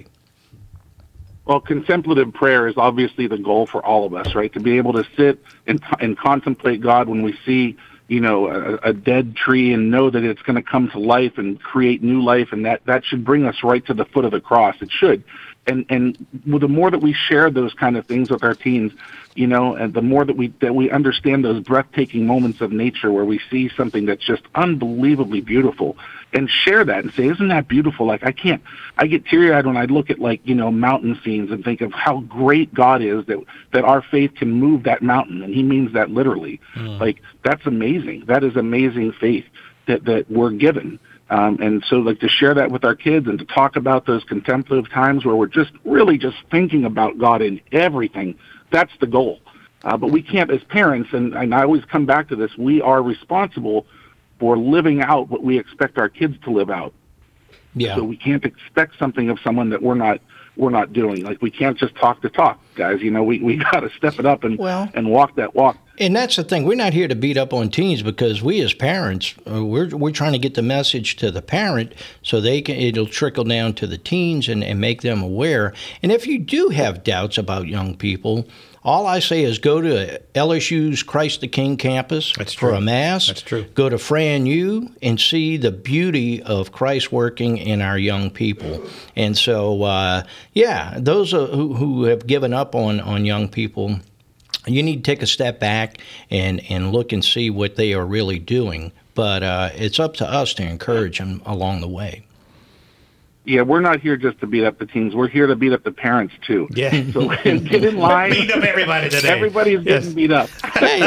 Speaker 10: Well, contemplative prayer is obviously the goal for all of us, right? To be able to sit and, and contemplate God when we see, you know, a, a dead tree and know that it's going to come to life and create new life, and that, that should bring us right to the foot of the cross. It should. And and the more that we share those kind of things with our teens, you know, and the more that we that we understand those breathtaking moments of nature where we see something that's just unbelievably beautiful, and share that and say, isn't that beautiful? Like I can't, I get teary-eyed when I look at like, you know, mountain scenes and think of how great God is that that our faith can move that mountain, and he means that literally. Mm. Like that's amazing. That is amazing faith that that we're given. Um, and so like to share that with our kids and to talk about those contemplative times where we're just really just thinking about God in everything, that's the goal. Uh, but we can't, as parents, and, and I always come back to this, we are responsible for living out what we expect our kids to live out.
Speaker 5: Yeah.
Speaker 10: So we can't expect something of someone that we're not we're not doing. Like we can't just talk the talk, guys. You know, we, we got to step it up and
Speaker 5: Well-
Speaker 10: and walk that walk.
Speaker 5: And that's the thing. We're not here to beat up on teens because we as parents, uh, we're we're trying to get the message to the parent so they can it'll trickle down to the teens and, and make them aware. And if you do have doubts about young people, all I say is go to L S U's Christ the King campus
Speaker 4: That's
Speaker 5: for
Speaker 4: true.
Speaker 5: a Mass.
Speaker 4: That's true.
Speaker 5: Go to Fran U and see the beauty of Christ working in our young people. And so, uh, yeah, those are, who, who have given up on, on young people, you need to take a step back and, and look and see what they are really doing. But uh, it's up to us to encourage them along the way.
Speaker 10: Yeah, we're not here just to beat up the teens. We're here to beat up the parents, too.
Speaker 4: Yeah.
Speaker 10: So get in line.
Speaker 4: Beat up everybody today.
Speaker 10: Everybody's
Speaker 4: Yes.
Speaker 10: getting beat up.
Speaker 5: Hey.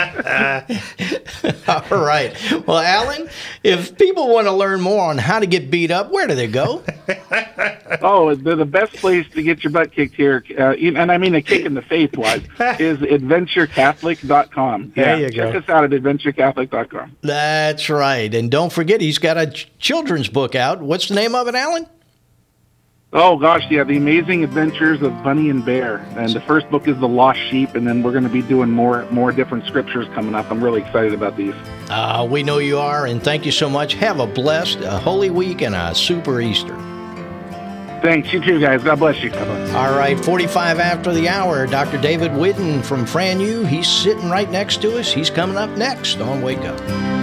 Speaker 5: All right. Well, Alan, if people want to learn more on how to get beat up, where do they go?
Speaker 10: Oh, the, the best place to get your butt kicked here, uh, and I mean a kick in the face wise, is adventure catholic dot com.
Speaker 4: There
Speaker 10: yeah,
Speaker 4: you go.
Speaker 10: Check us out at adventure catholic dot com.
Speaker 5: That's right. And don't forget, he's got a ch- children's book out. What's the name of it, Alan?
Speaker 10: Oh, gosh, yeah, The Amazing Adventures of Bunny and Bear. And the first book is The Lost Sheep, and then we're going to be doing more more different scriptures coming up. I'm really excited about these.
Speaker 5: Uh, we know you are, and thank you so much. Have a blessed uh, Holy Week and a super Easter.
Speaker 10: Thanks. You too, guys. God bless you.
Speaker 5: All right, forty-five after the hour, Doctor David Whidden from Fran U. He's sitting right next to us. He's coming up next on Wake Up.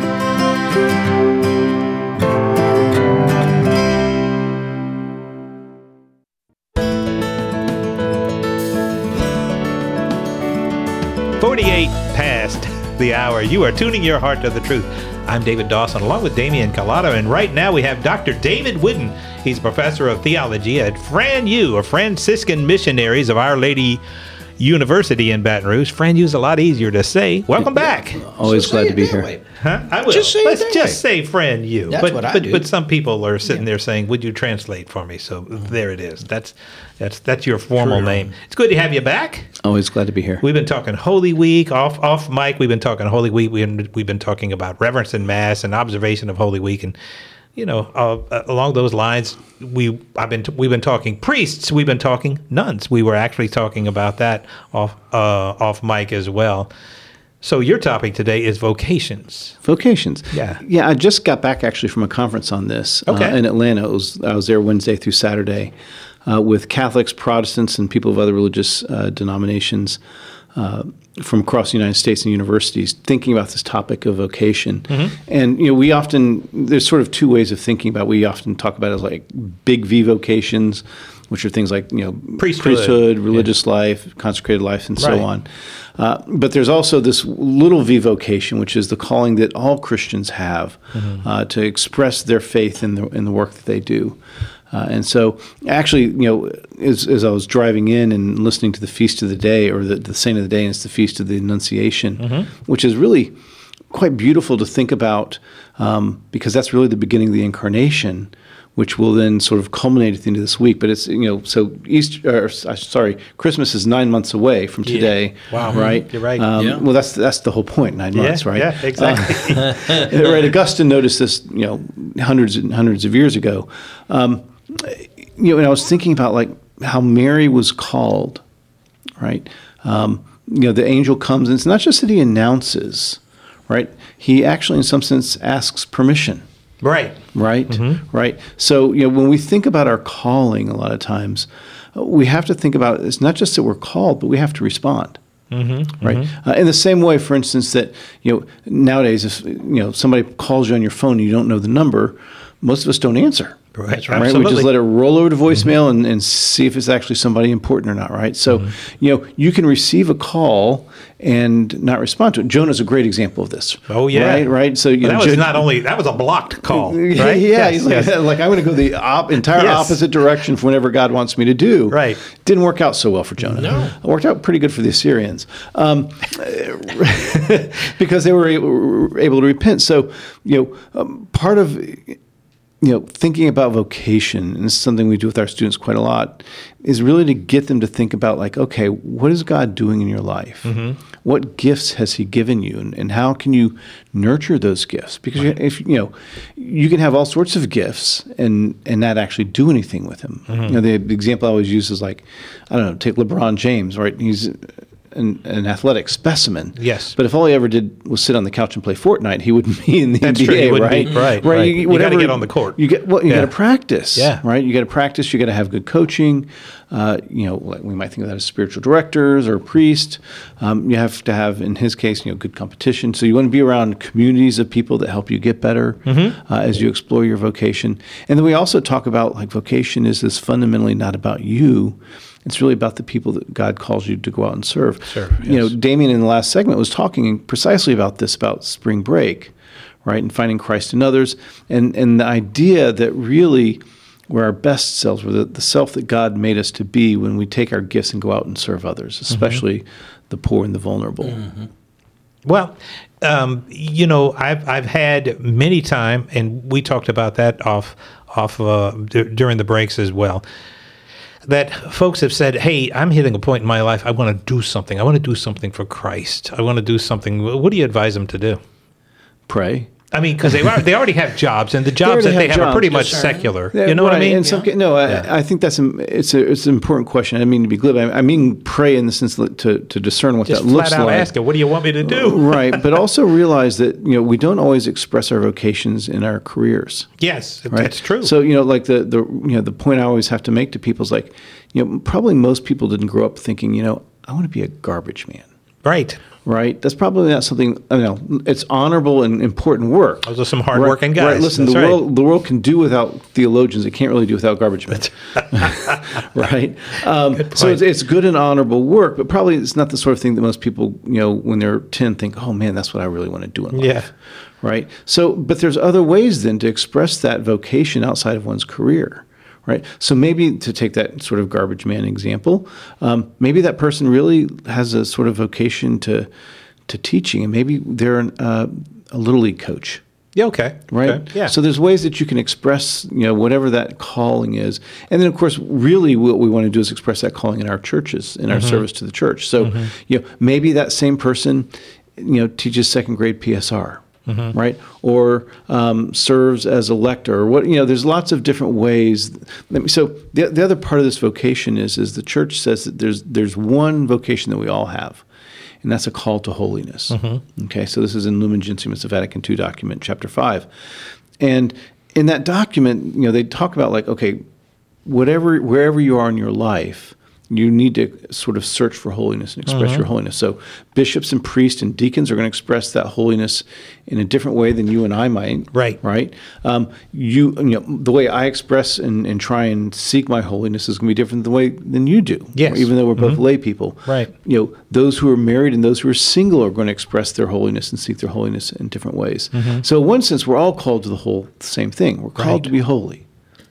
Speaker 4: forty-eight past the hour. You are tuning your heart to the truth. I'm David Dawson, along with Damian Collado, and right now we have Doctor David Whidden. He's professor of theology at Fran U, or Franciscan Missionaries of Our Lady University in Baton Rouge. Fran U's a lot easier to say. Welcome back.
Speaker 11: Always
Speaker 5: So
Speaker 11: glad
Speaker 5: say
Speaker 11: to
Speaker 5: it
Speaker 11: be
Speaker 5: that
Speaker 11: here.
Speaker 5: way.
Speaker 4: Huh? I will.
Speaker 5: Just say it
Speaker 4: Let's
Speaker 5: that
Speaker 4: just
Speaker 5: way.
Speaker 4: say Fran U.
Speaker 5: That's
Speaker 4: but,
Speaker 5: what I
Speaker 4: but,
Speaker 5: do.
Speaker 4: but some people are sitting there saying, "Would you translate for me?" So there it is. That's that's that's your formal
Speaker 5: True.
Speaker 4: name. It's good to have you back.
Speaker 11: Always glad to be here.
Speaker 4: We've been talking Holy Week off off mic. We've been talking Holy Week. We've been, we've been talking about reverence in Mass and observation of Holy Week, and you know, uh, along those lines, we I've been we've been talking priests. We've been talking nuns. We were actually talking about that off uh, off mic as well. So your topic today is vocations.
Speaker 11: Vocations.
Speaker 4: Yeah.
Speaker 11: Yeah, I just got back actually from a conference on this
Speaker 4: Okay.
Speaker 11: uh, in Atlanta. It was, I was there Wednesday through Saturday uh, with Catholics, Protestants, and people of other religious uh, denominations uh, from across the United States and universities thinking about this topic of vocation.
Speaker 4: Mm-hmm.
Speaker 11: And, you know, we often, there's sort of two ways of thinking about it. We often talk about it as like big V vocations, which are things like, you know,
Speaker 4: Priesthood.
Speaker 11: priesthood religious life, consecrated life, and
Speaker 4: Right.
Speaker 11: so on. Uh, but there's also this little v vocation, which is the calling that all Christians have
Speaker 4: Mm-hmm.
Speaker 11: uh, to express their faith in the in the work that they do. Uh, and so, actually, you know, as, as I was driving in and listening to the Feast of the Day, or the, the Saint of the Day, and it's the Feast of the Annunciation,
Speaker 4: Mm-hmm.
Speaker 11: which is really quite beautiful to think about, um, because that's really the beginning of the Incarnation, which will then sort of culminate at the end of this week. But it's, you know, so Easter, or, uh, sorry, Christmas is nine months away from today.
Speaker 4: Wow.
Speaker 11: Right?
Speaker 4: You're right.
Speaker 11: Um,
Speaker 5: Yeah.
Speaker 11: Well, that's that's the whole point, nine
Speaker 4: Yeah,
Speaker 11: months, right?
Speaker 4: yeah, exactly.
Speaker 11: Uh, right. Augustine noticed this, you know, hundreds and hundreds of years ago. Um, you know, and I was thinking about like how Mary was called, right? Um, you know, the angel comes, and it's not just that he announces, right? He actually, in some sense, asks permission.
Speaker 4: Right.
Speaker 11: Right,
Speaker 4: Mm-hmm.
Speaker 11: right. So, you know, when we think about our calling, a lot of times, uh, we have to think about it's not just that we're called, but we have to respond.
Speaker 4: Mm-hmm.
Speaker 11: Right. Uh, in the same way, for instance, that you know nowadays, if you know somebody calls you on your phone and you don't know the number, most of us don't answer.
Speaker 4: Right.
Speaker 11: Right. We
Speaker 4: Absolutely.
Speaker 11: just let it roll over to voicemail and, and see if it's actually somebody important or not. Right. So,
Speaker 4: Mm-hmm.
Speaker 11: you know, you can receive a call and not respond to it. Jonah's a great example of this.
Speaker 4: Oh, yeah.
Speaker 11: Right. Right. So you
Speaker 4: But
Speaker 11: know,
Speaker 4: that was
Speaker 11: Jo-
Speaker 4: not only that was a blocked call,
Speaker 11: yeah,
Speaker 4: right?
Speaker 11: yeah.
Speaker 4: Yes,
Speaker 11: He's like,
Speaker 4: yes.
Speaker 11: like, I'm going to go the op- entire
Speaker 4: Yes.
Speaker 11: opposite direction from whatever God wants me to do.
Speaker 4: Right.
Speaker 11: Didn't work out so well for Jonah.
Speaker 5: No.
Speaker 11: It worked out pretty good for the Assyrians um, because they were able, were able to repent. So, you know, um, part of you know, thinking about vocation, and this is something we do with our students quite a lot, is really to get them to think about like, okay, what is God doing in your life?
Speaker 4: Mm-hmm.
Speaker 11: What gifts has He given you, and, and how can you nurture those gifts? Because
Speaker 4: Right.
Speaker 11: if you know, you can have all sorts of gifts and and not actually do anything with them.
Speaker 4: Mm-hmm.
Speaker 11: You know, the example I always use is like, I don't know, take LeBron James, right? He's an, an athletic specimen.
Speaker 4: Yes.
Speaker 11: But if all he ever did was sit on the couch and play Fortnite, he wouldn't be in the
Speaker 4: That's
Speaker 11: N B A,
Speaker 4: true. He wouldn't
Speaker 11: right?
Speaker 4: be- right, right.
Speaker 11: You,
Speaker 4: You
Speaker 11: whatever-
Speaker 4: gotta get on the court.
Speaker 11: You get well. You
Speaker 4: Yeah.
Speaker 11: got to practice.
Speaker 4: Yeah.
Speaker 11: Right. You got to practice. You got to have good coaching. Uh, you know, like we might think of that as spiritual directors or priest. Um, you have to have, in his case, you know, good competition. So you want to be around communities of people that help you get better
Speaker 4: Mm-hmm.
Speaker 11: uh, as you explore your vocation. And then we also talk about like vocation is this fundamentally not about you. It's really about the people that God calls you to go out and serve.
Speaker 4: Serve,
Speaker 11: You know,
Speaker 4: yes.
Speaker 11: Damien in the last segment was talking precisely about this, about spring break, right, and finding Christ in others, and and the idea that really we're our best selves, we're the, the self that God made us to be when we take our gifts and go out and serve others, especially the poor and the vulnerable.
Speaker 4: Well, um, you know, I've I've had many time, and we talked about that off off uh, d- during the breaks as well. That folks have said, "Hey, I'm hitting a point in my life. I want to do something. I want to do something for Christ. I want to do something." What do you advise them to do?
Speaker 11: Pray.
Speaker 4: I mean, because they are, they already have jobs, and the jobs that
Speaker 11: already
Speaker 4: they
Speaker 11: have
Speaker 4: have are pretty
Speaker 11: jobs.
Speaker 4: much
Speaker 11: Yes,
Speaker 4: secular.
Speaker 11: Yeah,
Speaker 4: You know what I
Speaker 11: right.
Speaker 4: mean?
Speaker 11: And some, no, I,
Speaker 4: Yeah.
Speaker 11: I think that's a, it's a it's an important question. I didn't mean to be glib. I, I mean pray in the sense that to to discern what
Speaker 4: Just
Speaker 11: that looks
Speaker 4: flat out
Speaker 11: like.
Speaker 4: ask it. What do you want me to do?
Speaker 11: Right, but also realize that you know we don't always express our vocations in our careers.
Speaker 4: Yes,
Speaker 11: Right?
Speaker 4: that's true.
Speaker 11: So you know, like the the you know the point I always have to make to people is like, you know, probably most people didn't grow up thinking, you know, I want to be a garbage man.
Speaker 4: Right.
Speaker 11: Right. That's probably not something. I know it's honorable and important work.
Speaker 4: Those are some hardworking guys.
Speaker 11: Right. Listen,
Speaker 4: That's
Speaker 11: the
Speaker 4: right.
Speaker 11: world the world can do without theologians. It can't really do without garbage men. Right. Um, so it's, it's good and honorable work, but probably it's not the sort of thing that most people, you know, when they're ten, think, oh man, that's what I really want to do in life.
Speaker 4: Yeah.
Speaker 11: Right. So, but there's other ways then to express that vocation outside of one's career. Right. So maybe to take that sort of garbage man example, um, maybe that person really has a sort of vocation to to teaching, and maybe they're an, uh, a little league coach.
Speaker 4: Yeah. Okay.
Speaker 11: Right.
Speaker 4: Okay. Yeah.
Speaker 11: So there's ways that you can express, you know, whatever that calling is, and then of course, really, what we want to do is express that calling in our churches, in our
Speaker 4: Mm-hmm.
Speaker 11: service to the church. So, you know, maybe that same person, you know, teaches second grade P S R.
Speaker 4: Mm-hmm.
Speaker 11: Right, or um, serves as a lector, or what you know. There's lots of different ways. So the the other part of this vocation is is the church says that there's there's one vocation that we all have, and that's a call to holiness.
Speaker 4: Mm-hmm.
Speaker 11: Okay, so this is in Lumen Gentium, it's a Vatican two document, chapter five, and in that document, you know, they talk about like, okay, whatever wherever you are in your life, you need to sort of search for holiness and express
Speaker 4: Mm-hmm.
Speaker 11: your holiness. So bishops and priests and deacons are going to express that holiness in a different way than you and I might.
Speaker 4: Right.
Speaker 11: Right. Um, you, you know, the way I express and, and try and seek my holiness is going to be different the way than you do.
Speaker 4: Yes.
Speaker 11: Even though we're both lay people.
Speaker 4: Right.
Speaker 11: You know, those who are married and those who are single are going to express their holiness and seek their holiness in different ways. So in one sense, we're all called to the whole same thing. We're called
Speaker 4: Right.
Speaker 11: to be holy.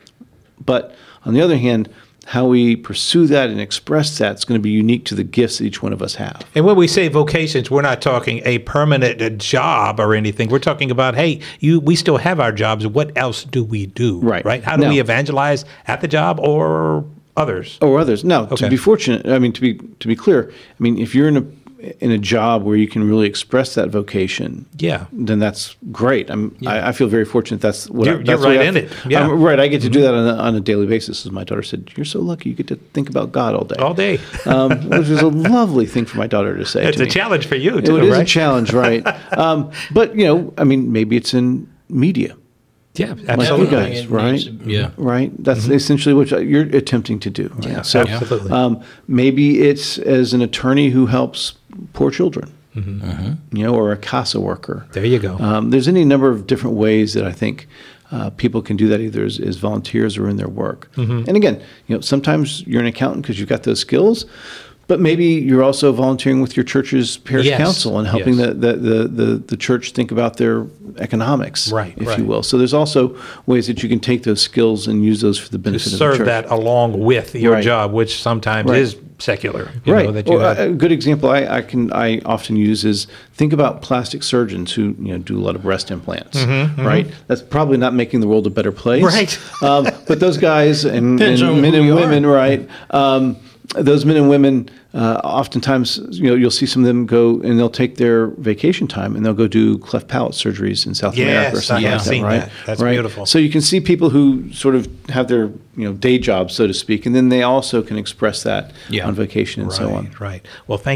Speaker 11: But on the other hand, how we pursue that and express that is going to be unique to the gifts that each one of us have.
Speaker 4: And when we say vocations, we're not talking a permanent uh, job or anything. We're talking about, hey, you, we still have our jobs. What else do we do?
Speaker 11: Right.
Speaker 4: Right. How do
Speaker 11: Now-
Speaker 4: we evangelize at the job or others?
Speaker 11: Or others. Now,
Speaker 4: Okay.
Speaker 11: to be fortunate, I mean, to be to be clear, I mean, if you're in a in a job where you can really express that vocation,
Speaker 4: Yeah.
Speaker 11: then that's great. I'm I, I feel very fortunate. That's what
Speaker 4: You're-
Speaker 11: I, that's
Speaker 4: you're right
Speaker 11: what I
Speaker 4: in
Speaker 11: feel-
Speaker 4: it. Yeah. Mm-hmm.
Speaker 11: I'm- right. I get to do that on a, on a daily basis. As my daughter said, "You're so lucky. You get to think about God all day."
Speaker 4: All day.
Speaker 11: um, which is a lovely thing for my daughter to say.
Speaker 4: It's
Speaker 11: to
Speaker 4: a
Speaker 11: me.
Speaker 4: challenge for you,
Speaker 11: It
Speaker 4: too,
Speaker 11: is a
Speaker 4: right?
Speaker 11: challenge, right? um, but you know, I mean, maybe it's in media.
Speaker 4: Yeah,
Speaker 11: Like
Speaker 4: absolutely.
Speaker 11: you guys,
Speaker 5: It
Speaker 11: right?
Speaker 5: needs to- yeah.
Speaker 11: Right. That's essentially what you're attempting to do. Right?
Speaker 4: Yeah,
Speaker 11: so,
Speaker 4: absolutely.
Speaker 11: Um, maybe it's as an attorney who helps poor children, you know, or a CASA worker.
Speaker 4: There you go.
Speaker 11: Um, there's any number of different ways that I think uh, people can do that either as, as volunteers or in their work.
Speaker 4: Mm-hmm.
Speaker 11: And again, you know, sometimes you're an accountant because you've got those skills. But maybe you're also volunteering with your church's parish
Speaker 4: Yes,
Speaker 11: council and helping
Speaker 4: yes.
Speaker 11: the, the, the, the, the church think about their economics,
Speaker 4: Right,
Speaker 11: if
Speaker 4: right.
Speaker 11: you will. So there's also ways that you can take those skills and use those for the
Speaker 4: to
Speaker 11: benefit of the
Speaker 4: serve
Speaker 11: church.
Speaker 4: that along with your
Speaker 11: Right.
Speaker 4: job, which sometimes
Speaker 11: Right.
Speaker 4: is secular. You
Speaker 11: Right.
Speaker 4: Know, that you
Speaker 11: Well,
Speaker 4: have.
Speaker 11: a good example I, I can I often use is think about plastic surgeons who you know do a lot of breast implants. Right. That's probably not making the world a better place.
Speaker 4: Mm-hmm, Right.
Speaker 11: Um, but those guys and,
Speaker 5: Depends
Speaker 11: and
Speaker 5: on
Speaker 11: men
Speaker 5: who
Speaker 11: and
Speaker 5: you
Speaker 11: women,
Speaker 5: are.
Speaker 11: right? Um, those men and women, uh, oftentimes, you know, you'll see some of them go and they'll take their vacation time and they'll go do cleft palate surgeries in South America or
Speaker 4: Yes,
Speaker 11: something
Speaker 4: I have
Speaker 11: like that,
Speaker 4: seen
Speaker 11: right?
Speaker 4: that. That's
Speaker 11: right?
Speaker 4: beautiful.
Speaker 11: So you can see people who sort of have their you know day jobs, so to speak, and then they also can express that
Speaker 5: Yeah.
Speaker 11: on vacation and so on.
Speaker 4: Right, right. Well, thank you.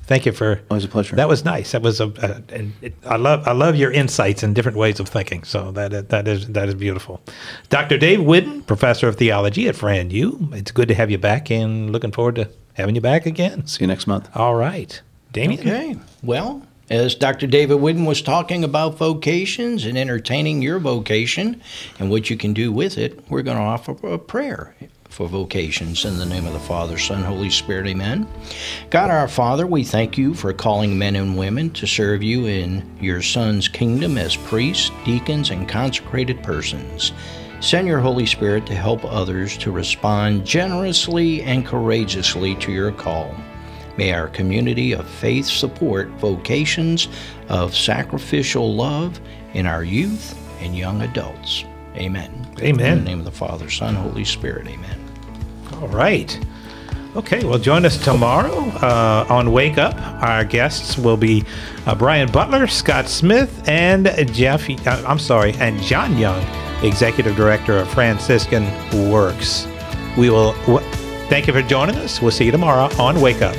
Speaker 4: Thank you for.
Speaker 11: Always a pleasure.
Speaker 4: That was nice. That was a. a and it, I love. I love your insights and different ways of thinking. So that that is that is beautiful. Doctor Dave Whidden, professor of theology at Fran U. It's good to have you back, and looking forward to having you back again.
Speaker 11: See you next month.
Speaker 4: All right, Damien.
Speaker 5: Okay. Well, as Doctor David Whidden was talking about vocations and entertaining your vocation and what you can do with it, we're going to offer a prayer for vocations in the name of the Father, Son, Holy Spirit. Amen. God our Father, we thank you for calling men and women to serve you in your Son's kingdom as priests, deacons, and consecrated persons. Send your Holy Spirit to help others to respond generously and courageously to your call. May our community of faith support vocations of sacrificial love in our youth and young adults. Amen.
Speaker 4: Amen.
Speaker 5: In the name of the Father, Son, Holy Spirit. Amen.
Speaker 4: All right. Okay, well, join us tomorrow uh, on Wake Up. Our guests will be uh, Brian Butler, Scott Smith, and Jeff, uh, I'm sorry, and John Young, Executive Director of Franciscan Works. We will, w- thank you for joining us. We'll see you tomorrow on Wake Up.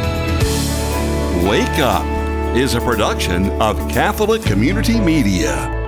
Speaker 2: Wake Up is a production of Catholic Community Media.